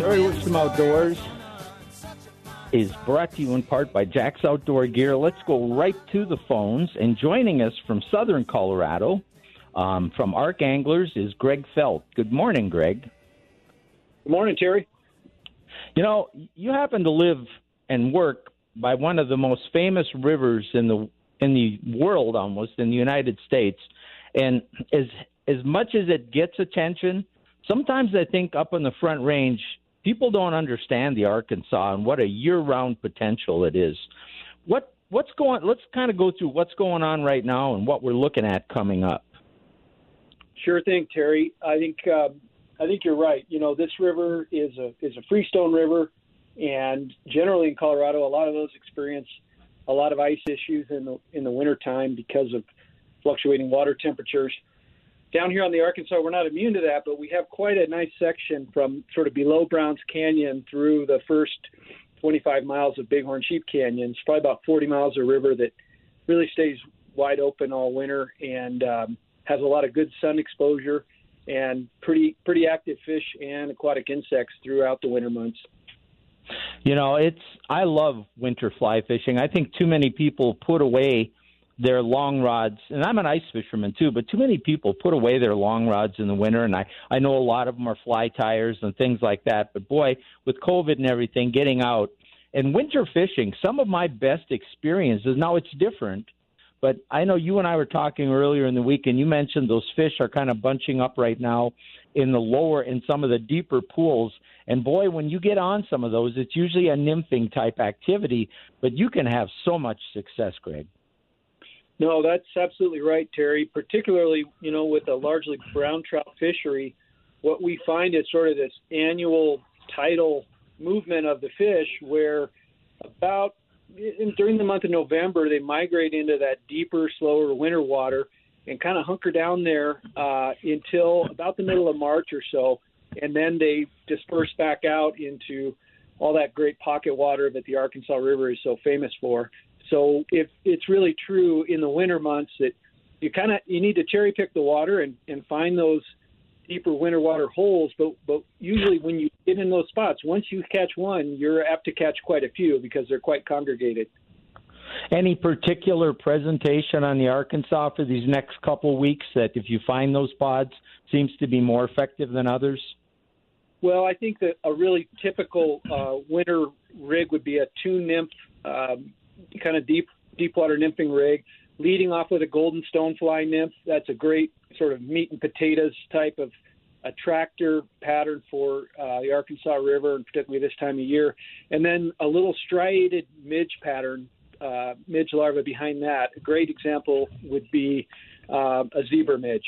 Terry Wickstrom Outdoors is brought to you in part by Jack's Outdoor Gear. Let's go right to the phones. And joining us from southern Colorado, from Arc Anglers, is Greg Felt. Good morning, Greg. Good morning, Terry. You know, you happen to live and work by one of the most famous rivers in the world, almost, in the United States. And as much as it gets attention, sometimes I think up on the Front Range, people don't understand the Arkansas and what a year-round potential it is. Let's kind of go through what's going on right now and what we're looking at coming up. Sure thing, Terry. I think you're right. You know, this river is a freestone river, and generally in Colorado, a lot of those experience a lot of ice issues in the wintertime because of fluctuating water temperatures. Down here on the Arkansas, we're not immune to that, but we have quite a nice section from sort of below Browns Canyon through the first 25 miles of Bighorn Sheep Canyon. It's probably about 40 miles of river that really stays wide open all winter and has a lot of good sun exposure and pretty active fish and aquatic insects throughout the winter months. You know, I love winter fly fishing. I think too many people put away their long rods, and I'm an ice fisherman too, but too many people put away their long rods in the winter, and I know a lot of them are fly tires and things like that, but boy, with COVID and everything, getting out, and winter fishing, some of my best experiences, now it's different, but I know you and I were talking earlier in the week, and you mentioned those fish are kind of bunching up right now in some of the deeper pools, and boy, when you get on some of those, it's usually a nymphing type activity, but you can have so much success, Greg. No, that's absolutely right, Terry. Particularly, you know, with a largely brown trout fishery, what we find is sort of this annual tidal movement of the fish where during the month of November, they migrate into that deeper, slower winter water and kind of hunker down there until about the middle of March or so, and then they disperse back out into all that great pocket water that the Arkansas River is so famous for. So if it's really true in the winter months that you need to cherry pick the water and find those deeper winter water holes, but usually when you get in those spots, once you catch one, you're apt to catch quite a few because they're quite congregated. Any particular presentation on the Arkansas for these next couple of weeks that if you find those pods seems to be more effective than others? Well, I think that a really typical winter rig would be a tune nymph, kind of deep water nymphing rig, leading off with a golden stonefly nymph. That's a great sort of meat and potatoes type of attractor pattern for the Arkansas River, and particularly this time of year. And then a little striated midge pattern, midge larva behind that. A great example would be a zebra midge.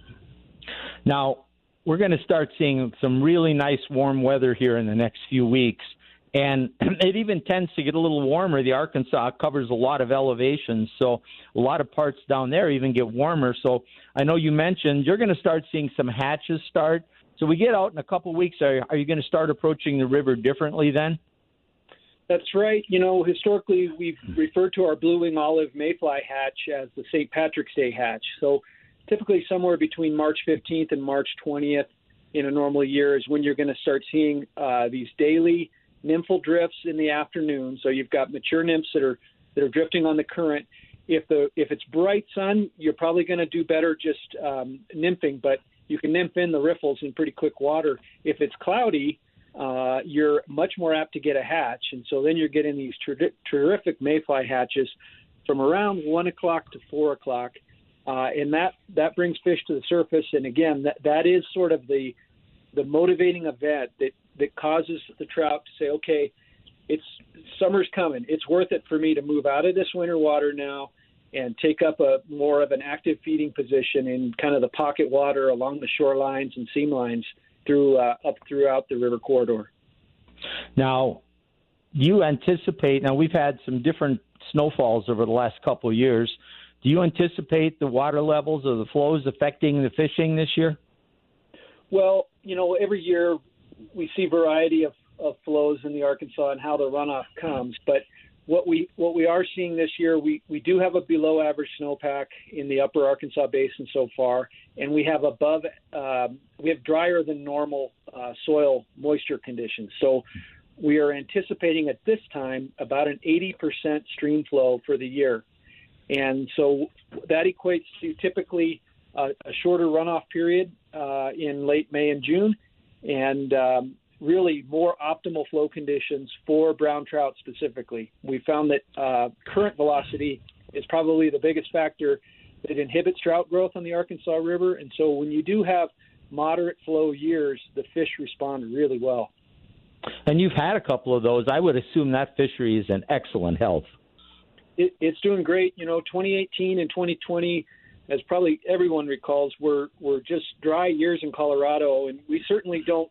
Now, we're going to start seeing some really nice warm weather here in the next few weeks. And it even tends to get a little warmer. The Arkansas covers a lot of elevations, so a lot of parts down there even get warmer. So I know you mentioned you're going to start seeing some hatches start. So we get out in a couple of weeks. Are you going to start approaching the river differently then? That's right. You know, historically, we've referred to our blue-wing olive mayfly hatch as the St. Patrick's Day hatch. So typically somewhere between March 15th and March 20th in a normal year is when you're going to start seeing these daily nymphal drifts in the afternoon. So you've got mature nymphs that are drifting on the current. If it's bright sun, you're probably going to do better just nymphing, but you can nymph in the riffles in pretty quick water. If it's cloudy, you're much more apt to get a hatch, and so then you're getting these terrific mayfly hatches from around 1 o'clock to 4 o'clock, and that brings fish to the surface. And again, that is sort of the motivating event that causes the trout to say, okay, summer's coming. It's worth it for me to move out of this winter water now and take up a more of an active feeding position in kind of the pocket water along the shorelines and seam lines up throughout the river corridor. Now, you anticipate, now we've had some different snowfalls over the last couple of years. Do you anticipate the water levels or the flows affecting the fishing this year? Well, you know, every year we see variety of flows in the Arkansas and how the runoff comes. But what we are seeing this year, we do have a below average snowpack in the upper Arkansas Basin so far, and we have drier than normal soil moisture conditions. So we are anticipating at this time about an 80% stream flow for the year. And so that equates to typically a shorter runoff period in late May and June, and really more optimal flow conditions for brown trout specifically. We found that current velocity is probably the biggest factor that inhibits trout growth on the Arkansas River. And so when you do have moderate flow years, the fish respond really well. And you've had a couple of those. I would assume that fishery is in excellent health. It's doing great. 2018 and 2020, as probably everyone recalls, were just dry years in Colorado, and we certainly don't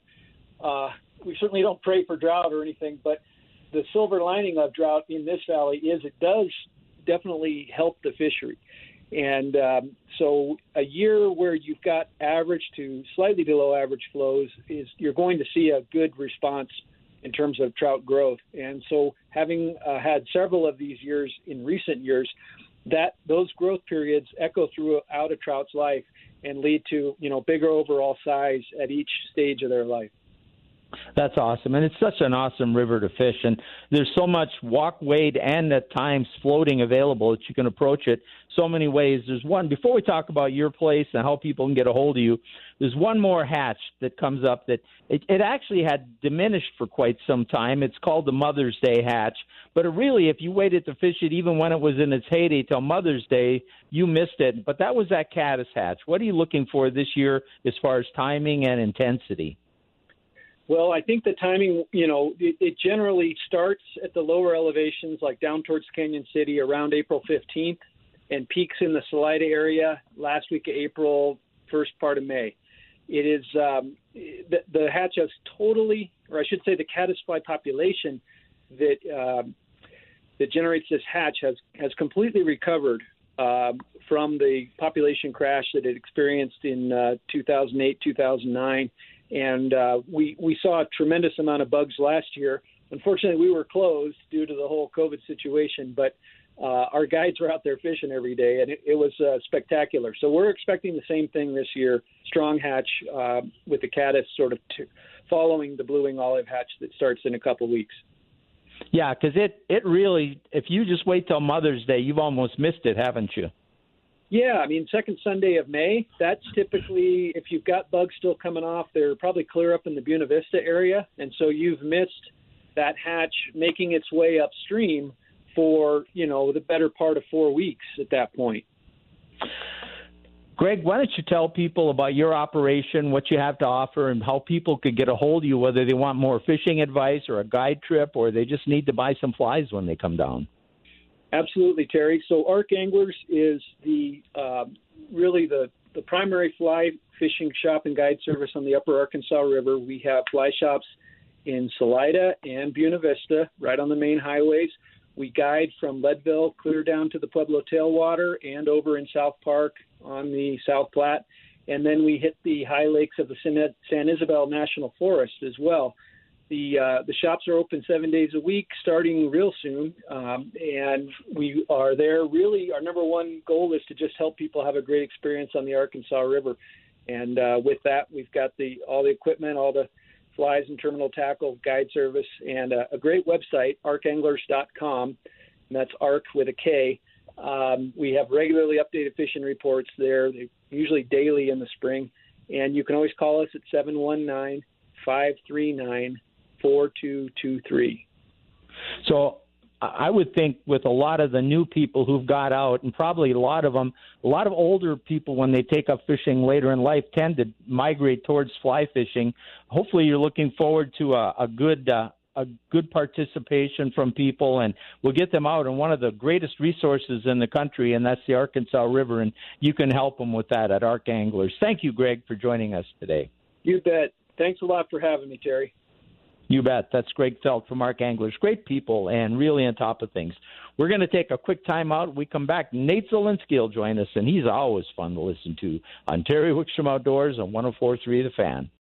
pray for drought or anything, but the silver lining of drought in this valley is it does definitely help the fishery. And so a year where you've got average to slightly below average flows you're going to see a good response in terms of trout growth. And so having had several of these years in recent years, those growth periods echo throughout a trout's life and lead to, bigger overall size at each stage of their life. That's awesome, and it's such an awesome river to fish, and there's so much walk, wade, and at times floating available that you can approach it so many ways. There's one, before we talk about your place and how people can get a hold of you, there's one more hatch that comes up that it actually had diminished for quite some time. It's called the Mother's Day hatch, but really, if you waited to fish it even when it was in its heyday till Mother's Day, you missed it, but that was that caddis hatch. What are you looking for this year as far as timing and intensity? Well, I think the timing, it generally starts at the lower elevations, like down towards Canyon City around April 15th, and peaks in the Salida area last week of April, first part of May. It is the hatch has totally, or I should say the caddisfly population that generates this hatch has completely recovered from the population crash that it experienced in 2008, 2009. And we saw a tremendous amount of bugs last year. Unfortunately, we were closed due to the whole COVID situation, but our guides were out there fishing every day, and it was spectacular. So we're expecting the same thing this year, strong hatch with the caddis sort of following the blue-wing olive hatch that starts in a couple weeks. Yeah, because it really, if you just wait till Mother's Day, you've almost missed it, haven't you? Yeah, second Sunday of May, that's typically, if you've got bugs still coming off, they're probably clear up in the Buena Vista area, and so you've missed that hatch making its way upstream for, the better part of 4 weeks at that point. Greg, why don't you tell people about your operation, what you have to offer, and how people could get a hold of you, whether they want more fishing advice or a guide trip, or they just need to buy some flies when they come down? Absolutely, Terry. So Arc Anglers is really the primary fly fishing shop and guide service on the upper Arkansas River. We have fly shops in Salida and Buena Vista, right on the main highways. We guide from Leadville clear down to the Pueblo Tailwater and over in South Park on the South Platte. And then we hit the high lakes of the San Isabel National Forest as well. The shops are open 7 days a week, starting real soon, and we are there. Really, our number one goal is to just help people have a great experience on the Arkansas River. And with that, we've got all the equipment, all the flies and terminal tackle, guide service, and a great website, arcanglers.com, and that's ARC with a K. We have regularly updated fishing reports there, usually daily in the spring, and you can always call us at 719-539-4223. So I would think with a lot of the new people who've got out, and probably a lot of older people when they take up fishing later in life tend to migrate towards fly fishing. Hopefully you're looking forward to a good participation from people, and we'll get them out on one of the greatest resources in the country, and that's the Arkansas River, and you can help them with that at Arc Anglers. Thank you, Greg, for joining us today. You bet. Thanks a lot for having me, Terry. You bet. That's Greg Felt from Arc Anglers. Great people and really on top of things. We're going to take a quick time out. When we come back, Nate Zielinski will join us, and he's always fun to listen to on Terry Wickstrom Outdoors on 104.3 The Fan.